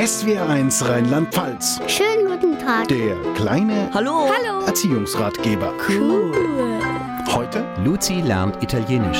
SWR1 Rheinland-Pfalz. Schönen guten Tag. Der kleine Hallo. Erziehungsratgeber. Cool. Heute Luzi lernt Italienisch.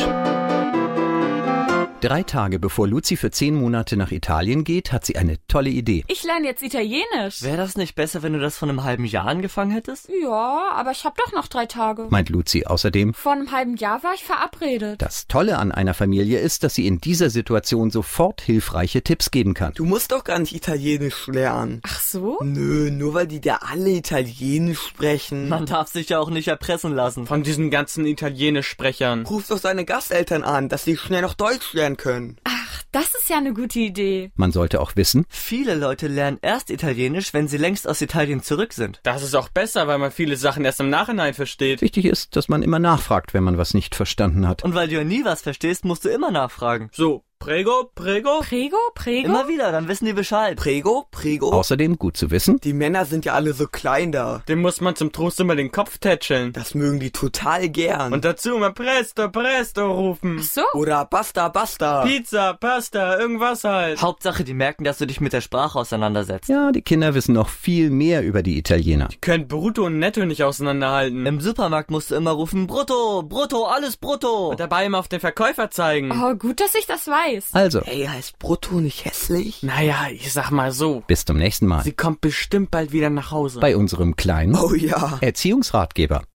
3 Tage bevor Luzi für 10 Monate nach Italien geht, hat sie eine tolle Idee. Ich lerne jetzt Italienisch. Wäre das nicht besser, wenn du das vor einem halben Jahr angefangen hättest? Ja, aber ich habe doch noch 3 Tage. Meint Luzi außerdem. Vor einem halben Jahr war ich verabredet. Das Tolle an einer Familie ist, dass sie in dieser Situation sofort hilfreiche Tipps geben kann. Du musst doch gar nicht Italienisch lernen. Ach so? Nö, nur weil die da alle Italienisch sprechen. Man darf sich ja auch nicht erpressen lassen. Von diesen ganzen Italienisch-Sprechern. Ruf doch seine Gasteltern an, dass sie schnell noch Deutsch lernen können. Ach, das ist ja eine gute Idee. Man sollte auch wissen, Viele Leute lernen erst Italienisch, wenn sie längst aus Italien zurück sind. Das ist auch besser, weil man viele Sachen erst im Nachhinein versteht. wichtig ist, dass man immer nachfragt, wenn man was nicht verstanden hat. Und weil du ja nie was verstehst, musst du immer nachfragen. So, prego. Prego? Immer wieder, dann wissen die Bescheid. Prego. Außerdem gut zu wissen, Die Männer sind ja alle so klein da. Dem muss man zum Trost immer den Kopf tätscheln. Das mögen die total gern. Und dazu immer presto rufen. Ach so? Oder basta. Pizza, Pasta, irgendwas halt. Hauptsache, die merken, dass du dich mit der Sprache auseinandersetzt. ja, die Kinder wissen noch viel mehr über die Italiener. Können Brutto und Netto nicht auseinanderhalten. Im Supermarkt musst du immer rufen, Brutto, alles Brutto. Und dabei immer auf den Verkäufer zeigen. Oh, gut, dass ich das weiß. Also, Hey, heißt Brutto nicht hässlich? Naja, ich sag mal so. bis zum nächsten Mal Sie kommt bestimmt bald wieder nach Hause. bei unserem kleinen Oh ja. Erziehungsratgeber.